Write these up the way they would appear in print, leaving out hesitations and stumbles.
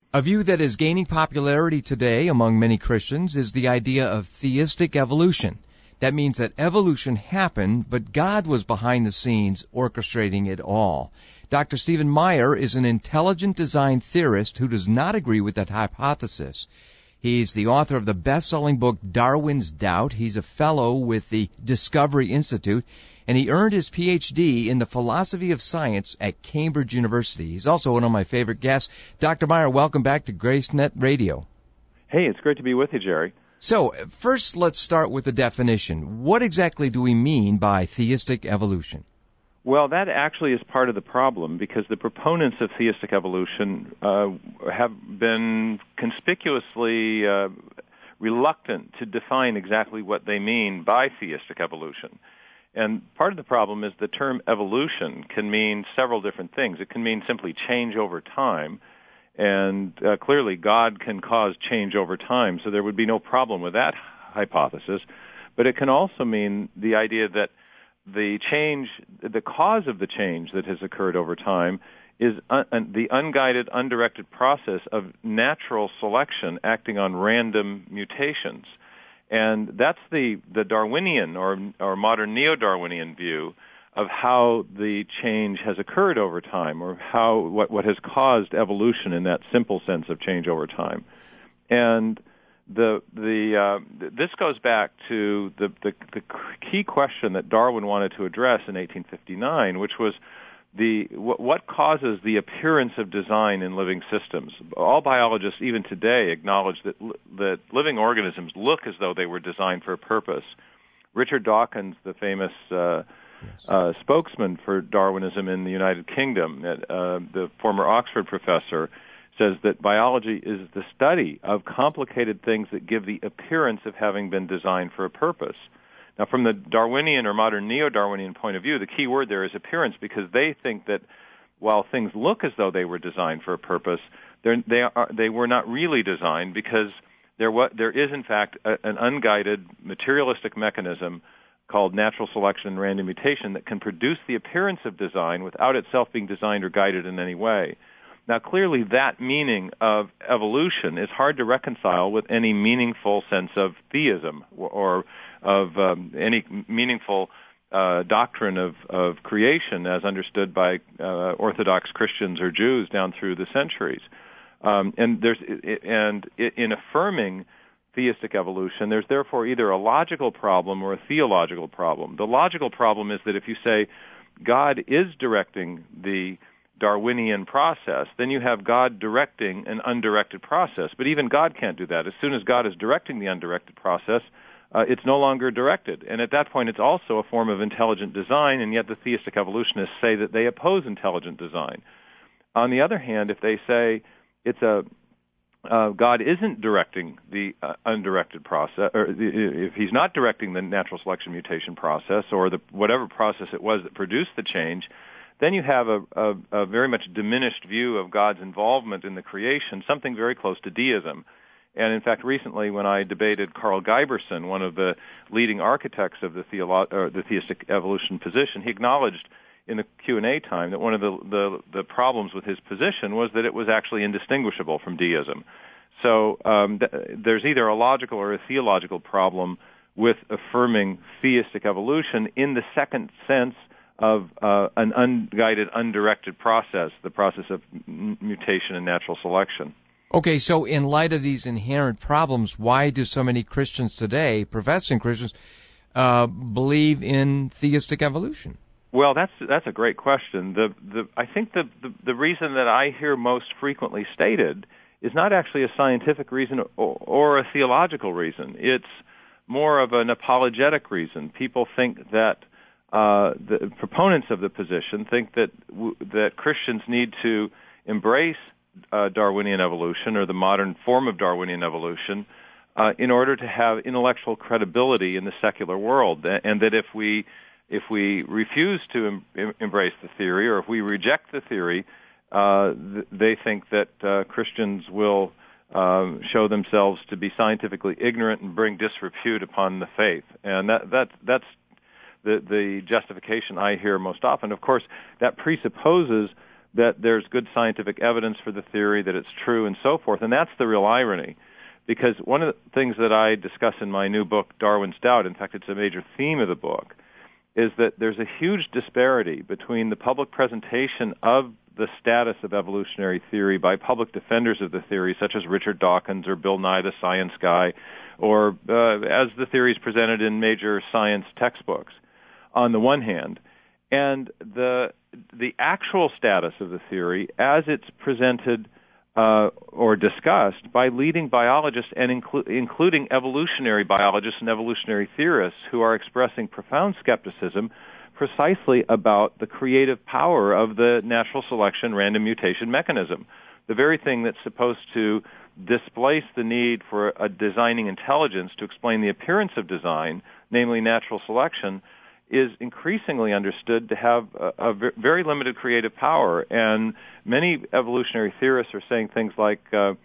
A view that is gaining popularity today among many Christians is the idea of theistic evolution. That means that evolution happened, but God was behind the scenes orchestrating it all. Dr. Stephen Meyer is an intelligent design theorist who does not agree with that hypothesis. He's the author of the best-selling book Darwin's Doubt. He's a fellow with the Discovery Institute, and he earned his Ph.D. in the philosophy of science at Cambridge University. He's also one of my favorite guests. Dr. Meyer, welcome back to GraceNet Radio. Hey, it's great to be with you, Jerry. So, first let's start with the definition. What exactly do we mean by theistic evolution? Well, that actually is part of the problem, because the proponents of theistic evolution have been conspicuously reluctant to define exactly what they mean by theistic evolution. And part of the problem is the term evolution can mean several different things. It can mean simply change over time, and clearly God can cause change over time, so there would be no problem with that hypothesis. But it can also mean the idea that the cause of the change that has occurred over time is the unguided, undirected process of natural selection acting on random mutations. And that's the Darwinian or modern neo-Darwinian view of how the change has occurred over time, or what has caused evolution in that simple sense of change over time. And this goes back to the key question that Darwin wanted to address in 1859, which was what causes the appearance of design in living systems. All biologists, even today, acknowledge that living organisms look as though they were designed for a purpose. Richard Dawkins, the famous spokesman for Darwinism in the United Kingdom, the former Oxford professor, says that biology is the study of complicated things that give the appearance of having been designed for a purpose. Now, from the Darwinian or modern neo-Darwinian point of view, the key word there is appearance, because they think that while things look as though they were designed for a purpose, they were not really designed, because there is, in fact, an unguided materialistic mechanism called natural selection and random mutation that can produce the appearance of design without itself being designed or guided in any way. Now, clearly, that meaning of evolution is hard to reconcile with any meaningful sense of theism or of any meaningful doctrine of creation as understood by Orthodox Christians or Jews down through the centuries. And in affirming theistic evolution, there's therefore either a logical problem or a theological problem. The logical problem is that if you say God is directing the Darwinian process, then you have God directing an undirected process. But even God can't do that. As soon as God is directing the undirected process, it's no longer directed. And at that point, it's also a form of intelligent design, and yet the theistic evolutionists say that they oppose intelligent design. On the other hand, if they say God isn't directing the undirected process, or if he's not directing the natural selection mutation process, or whatever process it was that produced the change, then you have a very much diminished view of God's involvement in the creation, something very close to deism. And in fact, recently when I debated Carl Giberson, one of the leading architects of the theistic evolution position, he acknowledged in the Q&A time that one of the problems with his position was that it was actually indistinguishable from deism. So there's either a logical or a theological problem with affirming theistic evolution in the second sense of an unguided, undirected process, the process of mutation and natural selection. Okay, so in light of these inherent problems, why do so many Christians today, professing Christians, believe in theistic evolution? Well, that's a great question. I think the reason that I hear most frequently stated is not actually a scientific reason or a theological reason. It's more of an apologetic reason. People think that the proponents of the position think that Christians need to embrace Darwinian evolution, or the modern form of Darwinian evolution, in order to have intellectual credibility in the secular world, and that if we refuse to embrace the theory, or if we reject the theory, they think that Christians will show themselves to be scientifically ignorant and bring disrepute upon the faith. And that's the justification I hear most often. Of course, that presupposes that there's good scientific evidence for the theory, that it's true, and so forth. And that's the real irony, because one of the things that I discuss in my new book, Darwin's Doubt, in fact, it's a major theme of the book, is that there's a huge disparity between the public presentation of the status of evolutionary theory by public defenders of the theory, such as Richard Dawkins or Bill Nye the Science Guy, or as the theory is presented in major science textbooks, on the one hand, and the actual status of the theory as it's presented or discussed by leading biologists and including evolutionary biologists and evolutionary theorists who are expressing profound skepticism precisely about the creative power of the natural selection random mutation mechanism. The very thing that's supposed to displace the need for a designing intelligence to explain the appearance of design, namely natural selection, is increasingly understood to have a very limited creative power. And many evolutionary theorists are saying things like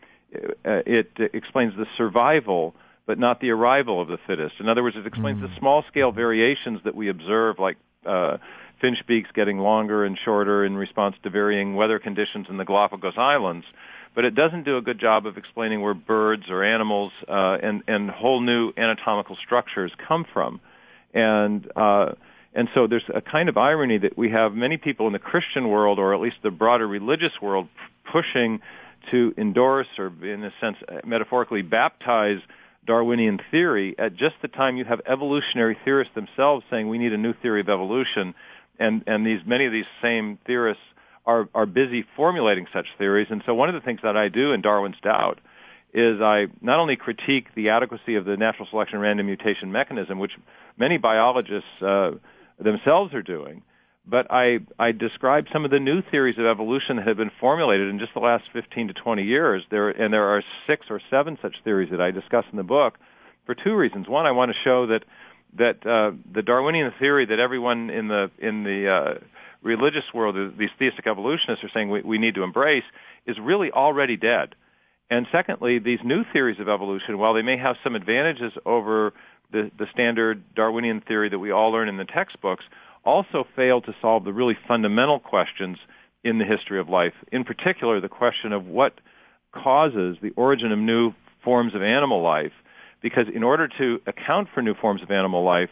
it explains the survival but not the arrival of the fittest. In other words, it explains the small-scale variations that we observe, like finch beaks getting longer and shorter in response to varying weather conditions in the Galapagos Islands. But it doesn't do a good job of explaining where birds or animals and whole new anatomical structures come from. And so there's a kind of irony that we have many people in the Christian world, or at least the broader religious world, pushing to endorse or, in a sense, metaphorically baptize Darwinian theory at just the time you have evolutionary theorists themselves saying we need a new theory of evolution, and many of these same theorists are busy formulating such theories. And so one of the things that I do in Darwin's Doubt is I not only critique the adequacy of the natural selection random mutation mechanism, which many biologists themselves are doing, but I describe some of the new theories of evolution that have been formulated in just the last 15 to 20 years. There are 6 or 7 such theories that I discuss in the book for 2 reasons. One, I want to show that the Darwinian theory that everyone in the religious world, these theistic evolutionists, are saying we need to embrace, is really already dead. And secondly, these new theories of evolution, while they may have some advantages over the standard Darwinian theory that we all learn in the textbooks, also fail to solve the really fundamental questions in the history of life. In particular, the question of what causes the origin of new forms of animal life. Because in order to account for new forms of animal life,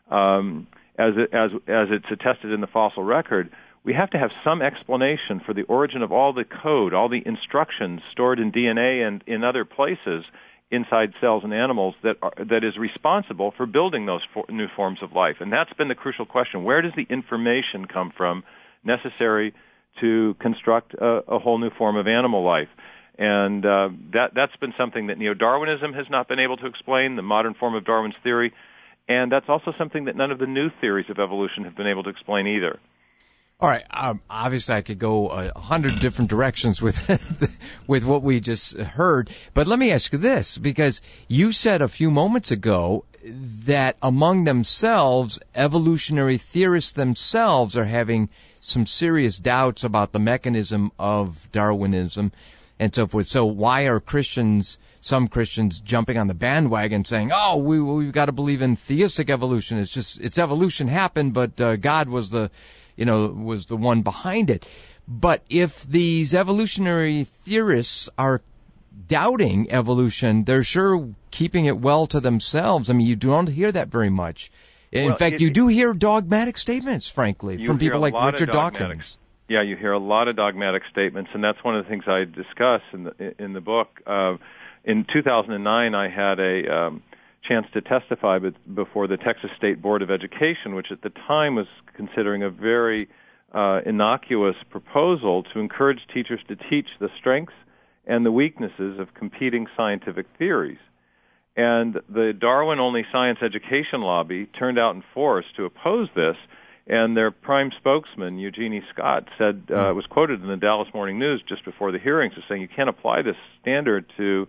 as it's attested in the fossil record, we have to have some explanation for the origin of all the code, all the instructions stored in DNA and in other places inside cells and animals that is responsible for building those new forms of life. And that's been the crucial question. Where does the information come from necessary to construct a whole new form of animal life? And that's been something that neo-Darwinism has not been able to explain, the modern form of Darwin's theory. And that's also something that none of the new theories of evolution have been able to explain either. All right. Obviously, I could go 100 different directions with with what we just heard. But let me ask you this, because you said a few moments ago that among themselves, evolutionary theorists themselves are having some serious doubts about the mechanism of Darwinism and so forth. So why are some Christians jumping on the bandwagon saying, oh, we've got to believe in theistic evolution. It's evolution happened, but God was the one behind it. But if these evolutionary theorists are doubting evolution, they're sure keeping it well to themselves. I mean, you don't hear that very much. In fact, you do hear dogmatic statements, frankly, from people like Richard Dawkins. Yeah, you hear a lot of dogmatic statements, and that's one of the things I discuss in the book. In 2009, I had a chance to testify before the Texas State Board of Education, which at the time was considering a very innocuous proposal to encourage teachers to teach the strengths and the weaknesses of competing scientific theories. And the Darwin-only science education lobby turned out in force to oppose this, and their prime spokesman, Eugenie Scott, said, was quoted in the Dallas Morning News just before the hearings as saying you can't apply this standard to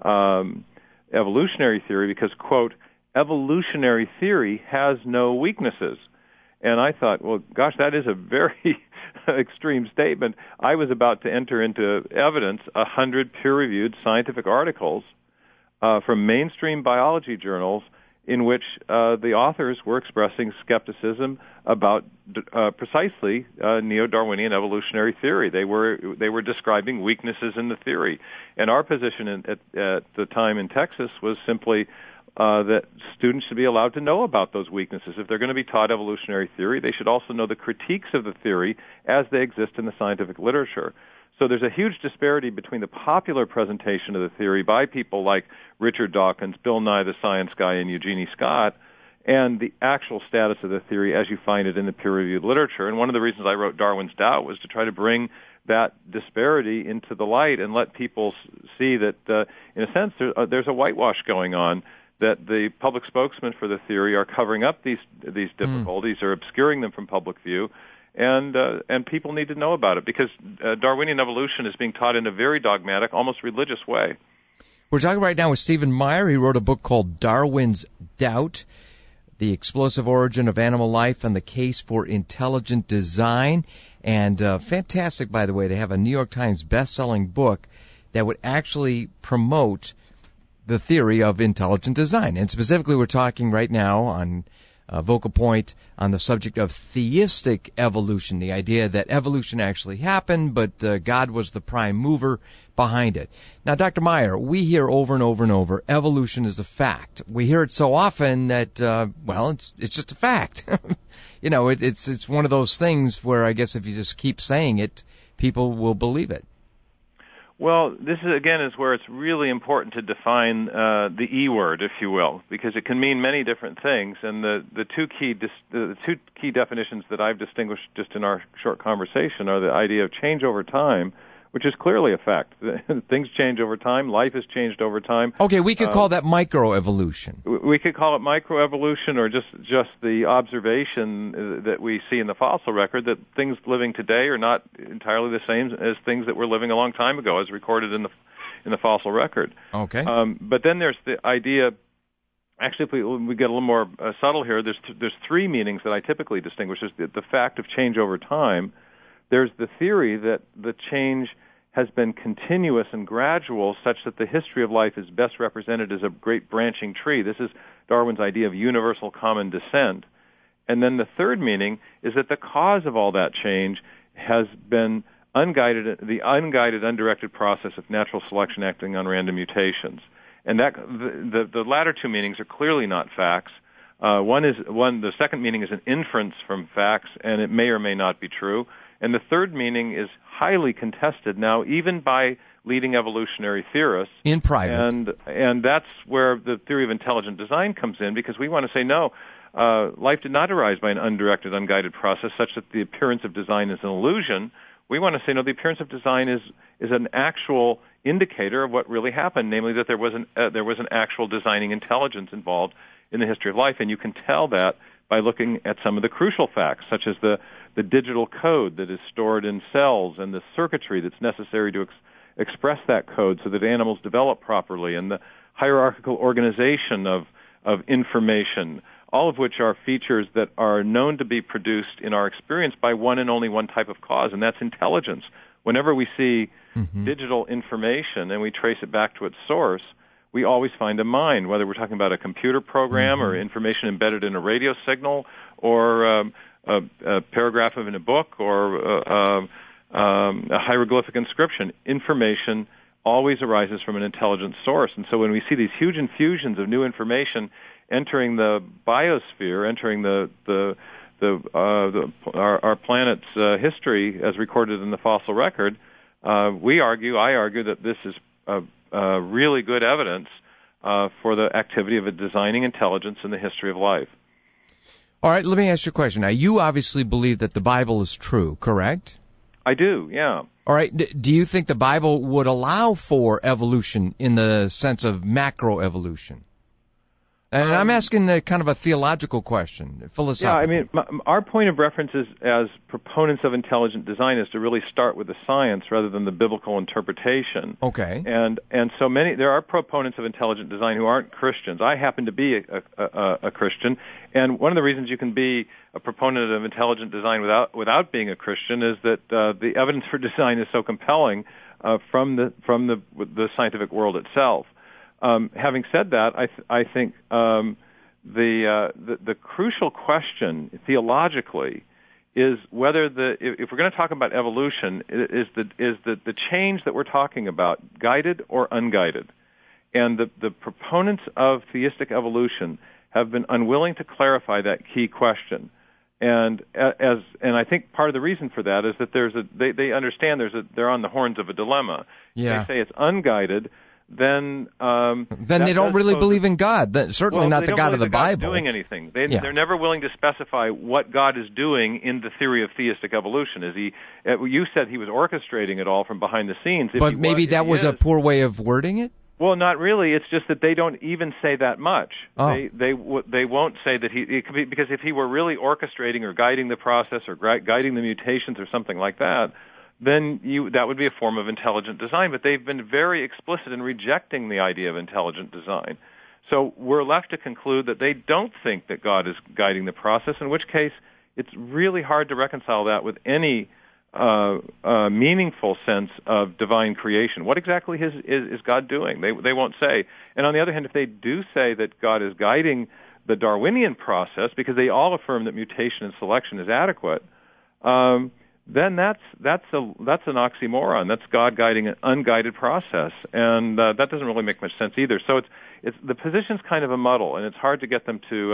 evolutionary theory because, quote, evolutionary theory has no weaknesses. And I thought, well, gosh, that is a very extreme statement. I was about to enter into evidence 100 peer-reviewed scientific articles from mainstream biology journals in which the authors were expressing skepticism about precisely neo-Darwinian evolutionary theory. They were describing weaknesses in the theory, and our position at the time in Texas was simply that students should be allowed to know about those weaknesses. If they're going to be taught evolutionary theory, they should also know the critiques of the theory as they exist in the scientific literature. So there's a huge disparity between the popular presentation of the theory by people like Richard Dawkins, Bill Nye the Science Guy, and Eugenie Scott, and the actual status of the theory as you find it in the peer-reviewed literature. And one of the reasons I wrote Darwin's Doubt was to try to bring that disparity into the light and let people see that, in a sense, there's a whitewash going on, that the public spokesmen for the theory are covering up these difficulties or obscuring them from public view. And people need to know about it because Darwinian evolution is being taught in a very dogmatic, almost religious way. We're talking right now with Stephen Meyer. He wrote a book called Darwin's Doubt, The Explosive Origin of Animal Life and the Case for Intelligent Design. And fantastic, by the way, to have a New York Times best-selling book that would actually promote the theory of intelligent design. And specifically, we're talking right now on Vocal Point on the subject of theistic evolution, the idea that evolution actually happened, but God was the prime mover behind it. Now, Dr. Meyer, we hear over and over and over, evolution is a fact. We hear it so often that, it's just a fact. It's one of those things where I guess if you just keep saying it, people will believe it. Well, this is where it's really important to define the E word, if you will, because it can mean many different things. And the two key definitions that I've distinguished just in our short conversation are the idea of change over time, which is clearly a fact. Things change over time. Life has changed over time. Okay, we could call that microevolution. We could call it microevolution, or just the observation that we see in the fossil record that things living today are not entirely the same as things that were living a long time ago, as recorded in the fossil record. Okay. But then there's the idea. Actually, if we get a little more subtle here, there's three meanings that I typically distinguish. There's the fact of change over time. There's the theory that the change has been continuous and gradual, such that the history of life is best represented as a great branching tree. This is Darwin's idea of universal common descent. And then the third meaning is that the cause of all that change has been the unguided, undirected process of natural selection acting on random mutations. And that the latter two meanings are clearly not facts. The second meaning is an inference from facts, and it may or may not be true. And the third meaning is highly contested now, even by leading evolutionary theorists. In private. And that's where the theory of intelligent design comes in, because we want to say, no, life did not arise by an undirected, unguided process such that the appearance of design is an illusion. We want to say, no, the appearance of design is an actual indicator of what really happened, namely that there was an actual designing intelligence involved in the history of life. And you can tell that by looking at some of the crucial facts, such as the digital code that is stored in cells and the circuitry that's necessary to express that code so that animals develop properly, and the hierarchical organization of information, all of which are features that are known to be produced in our experience by one and only one type of cause, and that's intelligence. Whenever we see digital information and we trace it back to its source, we always find a mind, whether we're talking about a computer program or information embedded in a radio signal or a paragraph in a book or a hieroglyphic inscription. Information always arises from an intelligent source. And so when we see these huge infusions of new information entering the biosphere, entering our planet's history as recorded in the fossil record, I argue that this is really good evidence for the activity of a designing intelligence in the history of life. All right, let me ask you a question. Now, you obviously believe that the Bible is true, correct? I do, yeah. All right, do you think the Bible would allow for evolution in the sense of macroevolution? And I'm asking kind of a theological question, philosophical. Yeah, I mean, our point of reference is, as proponents of intelligent design, is to really start with the science rather than the biblical interpretation. Okay. And so there are proponents of intelligent design who aren't Christians. I happen to be a Christian, and one of the reasons you can be a proponent of intelligent design without being a Christian is that the evidence for design is so compelling from the scientific world itself. Having said that, I think the crucial question theologically is whether if we're going to talk about evolution, is the change that we're talking about guided or unguided? And the proponents of theistic evolution have been unwilling to clarify that key question. And I think part of the reason for that is that they understand they're on the horns of a dilemma. Yeah. If they say it's unguided, then they don't really believe in God. Certainly not the God of the Bible. Doing anything. They're never willing to specify what God is doing in the theory of theistic evolution. You said he was orchestrating it all from behind the sines. But maybe that was a poor way of wording it? Well, not really. It's just that they don't even say that much. Oh. They won't say that it could be, because if he were really orchestrating or guiding the process or guiding the mutations or something like that, then that would be a form of intelligent design. But they've been very explicit in rejecting the idea of intelligent design. So we're left to conclude that they don't think that God is guiding the process, in which case it's really hard to reconcile that with any meaningful sense of divine creation. What exactly is God doing? They won't say. And on the other hand, if they do say that God is guiding the Darwinian process, because they all affirm that mutation and selection is adequate, then that's an oxymoron. That's God guiding an unguided process, and that doesn't really make much sense either. So it's the position's kind of a muddle, and it's hard to get them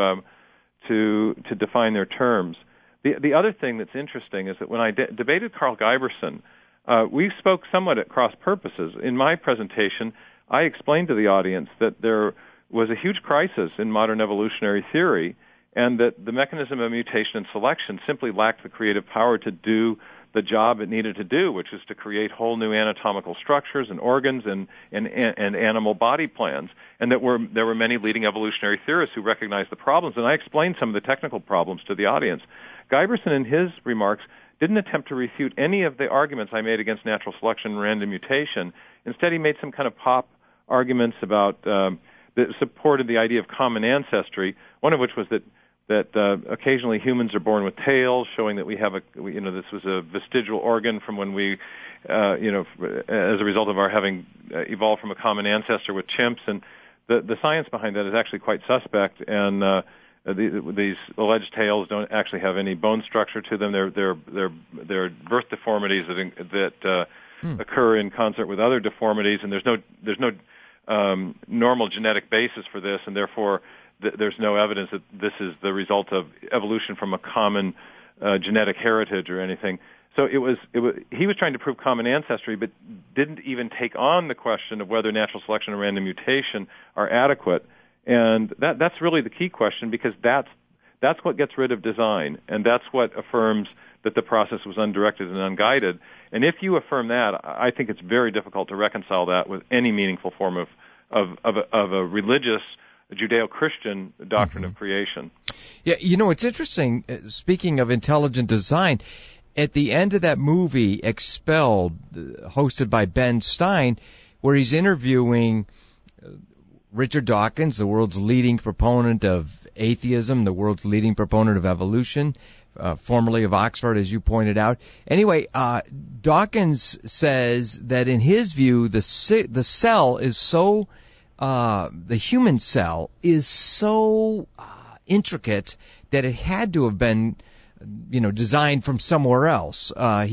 to define their terms. The other thing that's interesting is that when I debated Carl Giberson, we spoke somewhat at cross purposes. In my presentation, I explained to the audience that there was a huge crisis in modern evolutionary theory, and that the mechanism of mutation and selection simply lacked the creative power to do the job it needed to do, which is to create whole new anatomical structures and organs and animal body plans, and that there were many leading evolutionary theorists who recognized the problems. And I explained some of the technical problems to the audience. Giberson, in his remarks, didn't attempt to refute any of the arguments I made against natural selection and random mutation. Instead, he made some kind of pop arguments about that supported the idea of common ancestry, one of which was that occasionally humans are born with tails, showing that this was a vestigial organ from when we, as a result of our having evolved from a common ancestor with chimps. And the science behind that is actually quite suspect, and these alleged tails don't actually have any bone structure to them. They're birth deformities that occur in concert with other deformities, and there's no normal genetic basis for this, and therefore there's no evidence that this is the result of evolution from a common genetic heritage or anything. So he was trying to prove common ancestry, but didn't even take on the question of whether natural selection and random mutation are adequate. And that's really the key question, because that's what gets rid of design, and that's what affirms that the process was undirected and unguided. And if you affirm that, I think it's very difficult to reconcile that with any meaningful form of a religious Judeo-Christian doctrine of creation. Yeah, it's interesting. Speaking of intelligent design, at the end of that movie, Expelled, hosted by Ben Stein, where he's interviewing Richard Dawkins, the world's leading proponent of atheism, the world's leading proponent of evolution, formerly of Oxford, as you pointed out. Anyway, Dawkins says that in his view, the cell is so, the human cell is so intricate that it had to have been, designed from somewhere else.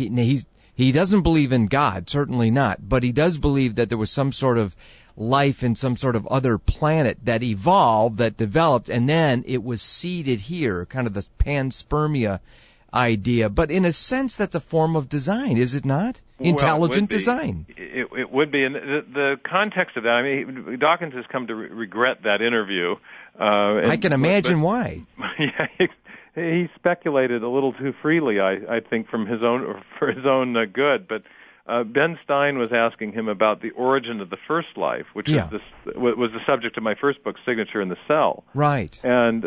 He doesn't believe in God, certainly not, but he does believe that there was some sort of life in some sort of other planet that evolved, that developed, and then it was seeded here, kind of the panspermia idea. But in a sense, that's a form of design, is it not? Intelligent design. It would be. And the context of that, Dawkins has come to regret that interview. I can imagine why. Yeah, he speculated a little too freely, I think, for his own good. But Ben Stein was asking him about the origin of the first life, which was the subject of my first book, Signature in the Cell. Right. And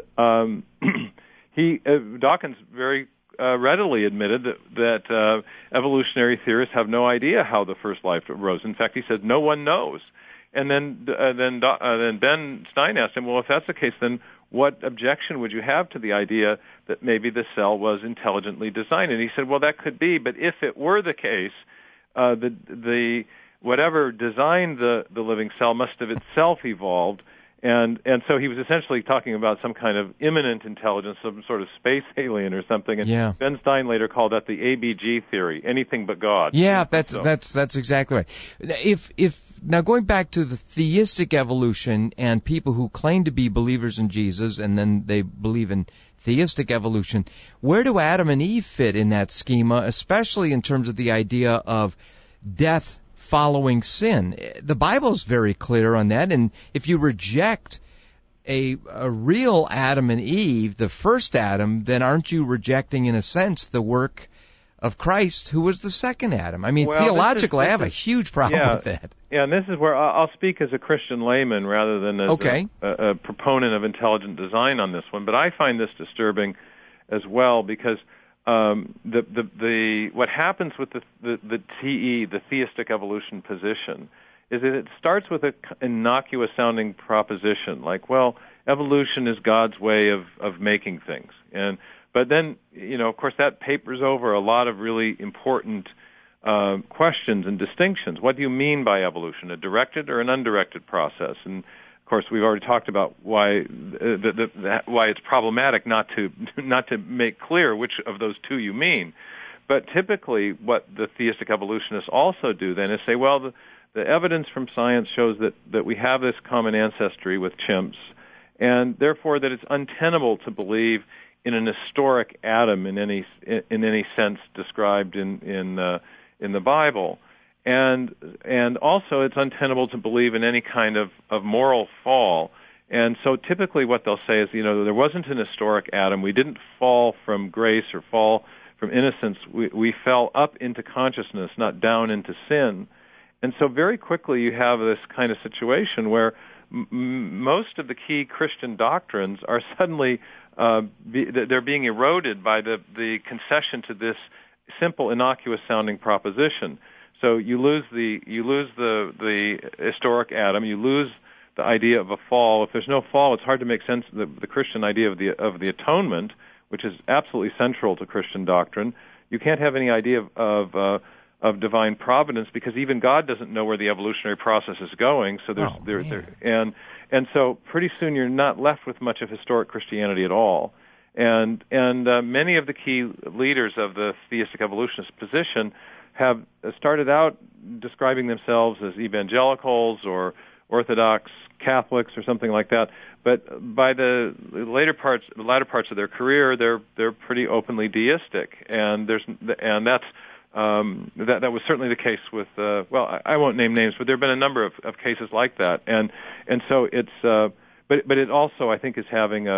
Dawkins very readily admitted that evolutionary theorists have no idea how the first life arose. In fact, he said no one knows. And then Ben Stein asked him, well, if that's the case, then what objection would you have to the idea that maybe the cell was intelligently designed? And he said, well, that could be, but if it were the case, the whatever designed the living cell must have itself evolved, And so he was essentially talking about some kind of imminent intelligence, some sort of space alien or something. And Ben Stein later called that the ABG theory, anything but God. Yeah, that's exactly right. If now going back to the theistic evolution and people who claim to be believers in Jesus and then they believe in theistic evolution, where do Adam and Eve fit in that schema, especially in terms of the idea of death following sin? The Bible's very clear on that, and if you reject a real Adam and Eve, the first Adam, then aren't you rejecting, in a sense, the work of Christ, who was the second Adam? I mean, theologically, I have a huge problem with that. Yeah, and this is where I'll speak as a Christian layman rather than as a proponent of intelligent design on this one, but I find this disturbing as well because what happens with the TE, the theistic evolution position, is that it starts with an innocuous sounding proposition, like, well, evolution is God's way of making things. But then, of course, that papers over a lot of really important questions and distinctions. What do you mean by evolution? A directed or an undirected process? And of course, we've already talked about why why it's problematic not to make clear which of those two you mean. But typically, what the theistic evolutionists also do then is say, well, the evidence from science shows that we have this common ancestry with chimps, and therefore that it's untenable to believe in an historic Adam in any sense described in the Bible. And also it's untenable to believe in any kind of moral fall. And so typically what they'll say is, there wasn't an historic Adam. We didn't fall from grace or fall from innocence. We fell up into consciousness, not down into sin. And so very quickly you have this kind of situation where most of the key Christian doctrines are suddenly they're being eroded by the concession to this simple, innocuous sounding proposition. So you lose the historic Adam. You lose the idea of a fall. If there's no fall, it's hard to make sense of the Christian idea of the atonement, which is absolutely central to Christian doctrine. You can't have any idea of divine providence because even God doesn't know where the evolutionary process is going. So and so pretty soon you're not left with much of historic Christianity at all. And many of the key leaders of the theistic evolutionist position have started out describing themselves as evangelicals or Orthodox Catholics or something like that. But by the latter parts of their career, they're pretty openly deistic, and that was certainly the case with I won't name names, but there have been a number of cases like that, and so it's but it also I think is having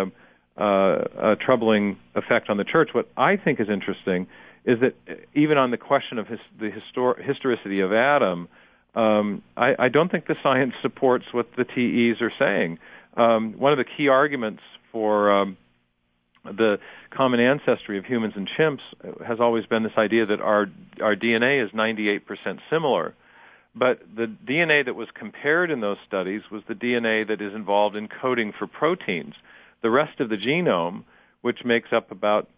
a troubling effect on the church. What I think is interesting is that even on the question of the historicity of Adam, I don't think the science supports what the TEs are saying. One of the key arguments for the common ancestry of humans and chimps has always been this idea that our DNA is 98% similar. But the DNA that was compared in those studies was the DNA that is involved in coding for proteins. The rest of the genome, which makes up about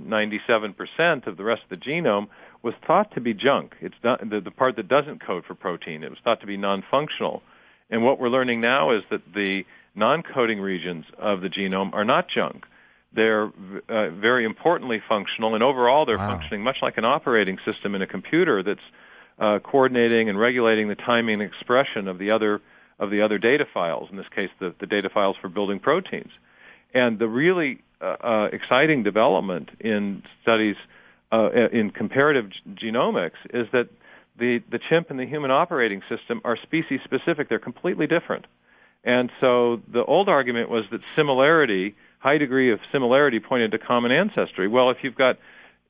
97% of the rest of the genome, was thought to be junk. It's not, the part that doesn't code for protein. It was thought to be non-functional. And what we're learning now is that the non-coding regions of the genome are not junk. They're very importantly functional, and overall they're functioning much like an operating system in a computer that's coordinating and regulating the timing and expression of the other data files. In this case, the data files for building proteins. And the really exciting development in studies in comparative genomics is that the chimp and the human operating system are species specific. They're completely different. And so the old argument was that high degree of similarity pointed to common ancestry. Well, if you've got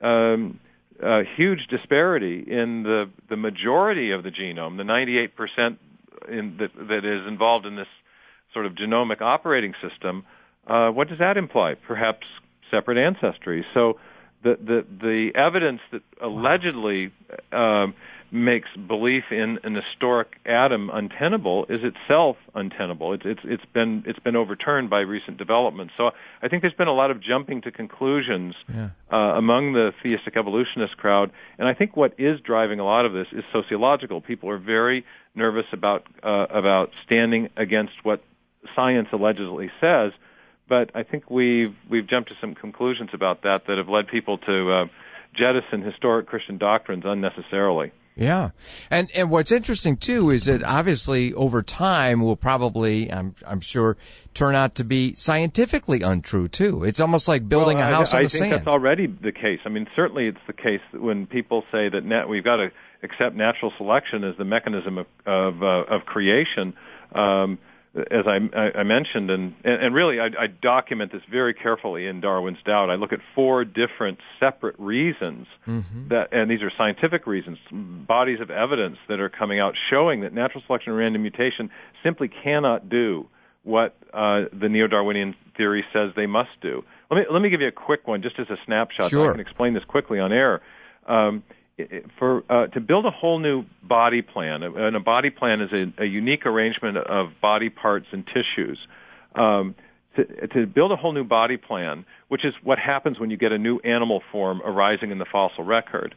a huge disparity in the majority of the genome, the 98% that is involved in this sort of genomic operating system, what does that imply? Perhaps separate ancestry. So the evidence that allegedly makes belief in an historic Adam untenable is itself untenable. It's been overturned by recent developments. So I think there's been a lot of jumping to conclusions among the theistic evolutionist crowd, and I think what is driving a lot of this is sociological. People are very nervous about standing against what science allegedly says. But I think we've jumped to some conclusions about that have led people to jettison historic Christian doctrines unnecessarily. Yeah. And what's interesting too is that obviously over time will probably, I'm sure, turn out to be scientifically untrue too. It's almost like building a house on the sand. I think that's already the case. I mean, certainly it's the case that when people say that we've got to accept natural selection as the mechanism of creation, as I mentioned, and really I document this very carefully in Darwin's Doubt. I look at 4 different separate reasons and these are scientific reasons, bodies of evidence that are coming out showing that natural selection and random mutation simply cannot do what the neo-Darwinian theory says they must do. Let me give you a quick one, just as a snapshot. Sure. So I can explain this quickly on air. To build a whole new body plan, and a body plan is a unique arrangement of body parts and tissues. To build a whole new body plan, which is what happens when you get a new animal form arising in the fossil record,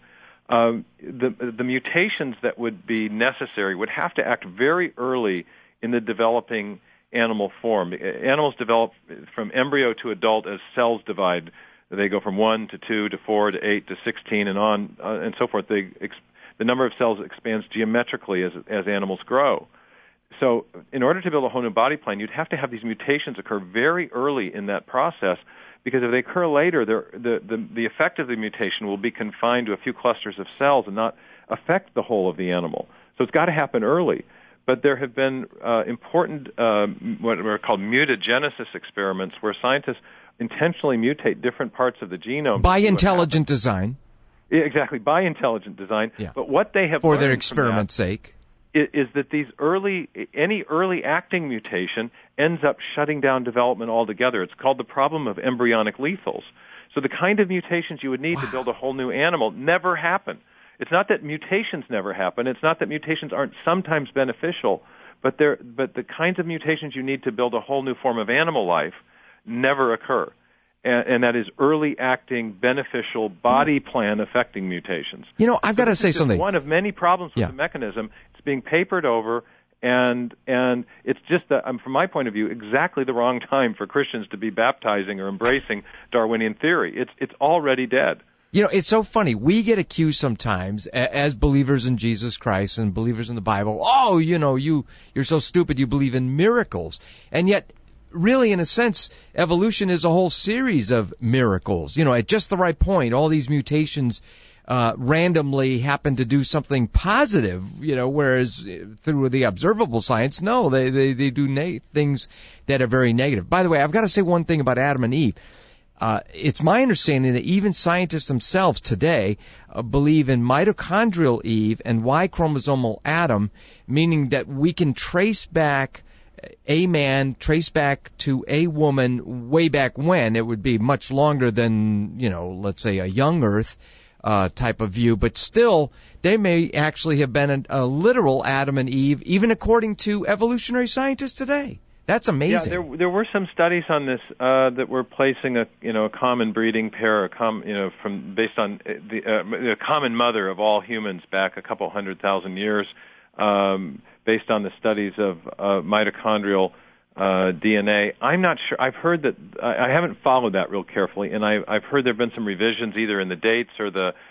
the mutations that would be necessary would have to act very early in the developing animal form. Animals develop from embryo to adult as cells divide. They go from 1 to 2 to 4 to 8 to 16 and on and so forth. The number of cells expands geometrically as animals grow. So in order to build a whole new body plan, you'd have to have these mutations occur very early in that process, because if they occur later, the effect of the mutation will be confined to a few clusters of cells and not affect the whole of the animal. So it's got to happen early. But there have been important what are called mutagenesis experiments where scientists intentionally mutate different parts of the genome. By intelligent design. Yeah, exactly, by intelligent design. Yeah. But what they have for their experiment's sake is that any early acting mutation ends up shutting down development altogether. It's called the problem of embryonic lethals. So the kind of mutations you would need to build a whole new animal never happen. It's not that mutations never happen. It's not that mutations aren't sometimes beneficial, but the kinds of mutations you need to build a whole new form of animal life never occur. And that is early acting, beneficial, body plan affecting mutations. You know, I've got to say something. One of many problems with the mechanism. It's being papered over, and it's just, from my point of view, exactly the wrong time for Christians to be baptizing or embracing Darwinian theory. It's already dead. You know, it's so funny. We get accused sometimes as believers in Jesus Christ and believers in the Bible. Oh, you know, you're so stupid. You believe in miracles, and yet, really, in a sense, evolution is a whole series of miracles. You know, at just the right point, all these mutations randomly happen to do something positive. You know, whereas through the observable science, no, they do things that are very negative. By the way, I've got to say one thing about Adam and Eve. It's my understanding that even scientists themselves today believe in mitochondrial Eve and Y-chromosomal Adam, meaning that we can trace back a man, trace back to a woman way back when. It would be much longer than, you know, let's say a young Earth type of view, but still, they may actually have been a literal Adam and Eve, even according to evolutionary scientists today. That's amazing. Yeah, there were some studies on this that were placing a common breeding pair, based on the common mother of all humans back a couple 100,000 years, based on the studies of mitochondrial DNA. I'm not sure. I've heard that I haven't followed that real carefully, and I've heard there've been some revisions either in the dates or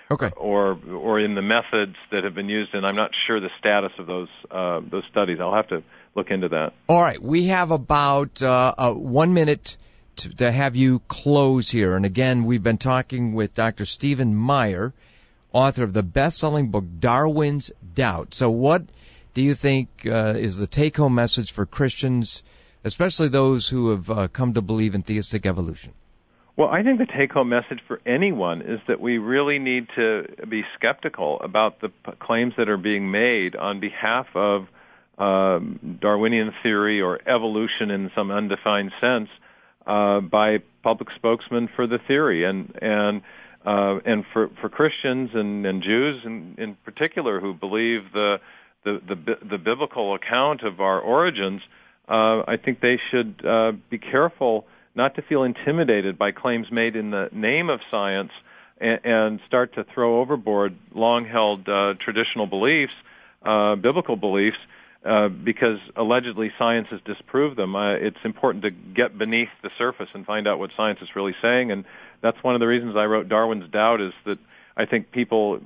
or in the methods that have been used, and I'm not sure the status of those studies. I'll have to look into that. All right, we have about 1 minute to have you close here, and again, we've been talking with Dr. Stephen Meyer, author of the best-selling book Darwin's Doubt. So, what do you think is the take-home message for Christians, especially those who have come to believe in theistic evolution? Well, I think the take-home message for anyone is that we really need to be skeptical about the claims that are being made on behalf of Darwinian theory or evolution in some undefined sense by public spokesmen for the theory, and for Christians and Jews in particular who believe the biblical account of our origins. I think they should be careful not to feel intimidated by claims made in the name of science and start to throw overboard long-held traditional beliefs, biblical beliefs, because allegedly science has disproved them. It's important to get beneath the surface and find out what science is really saying, and that's one of the reasons I wrote Darwin's Doubt, is that I think people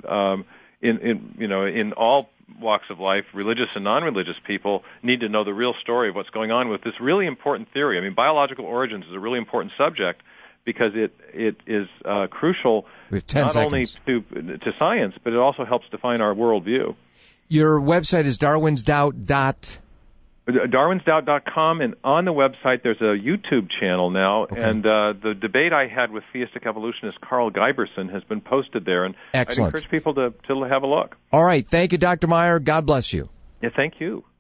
in all walks of life, religious and non-religious people, need to know the real story of what's going on with this really important theory. I mean, biological origins is a really important subject because it is crucial not only to science, but it also helps define our worldview. Your website is darwinsdoubt.com, and on the website there's a YouTube channel now, okay. And the debate I had with theistic evolutionist Carl Giberson has been posted there, and excellent. I'd encourage people to have a look. All right. Thank you, Dr. Meyer. God bless you. Yeah, thank you.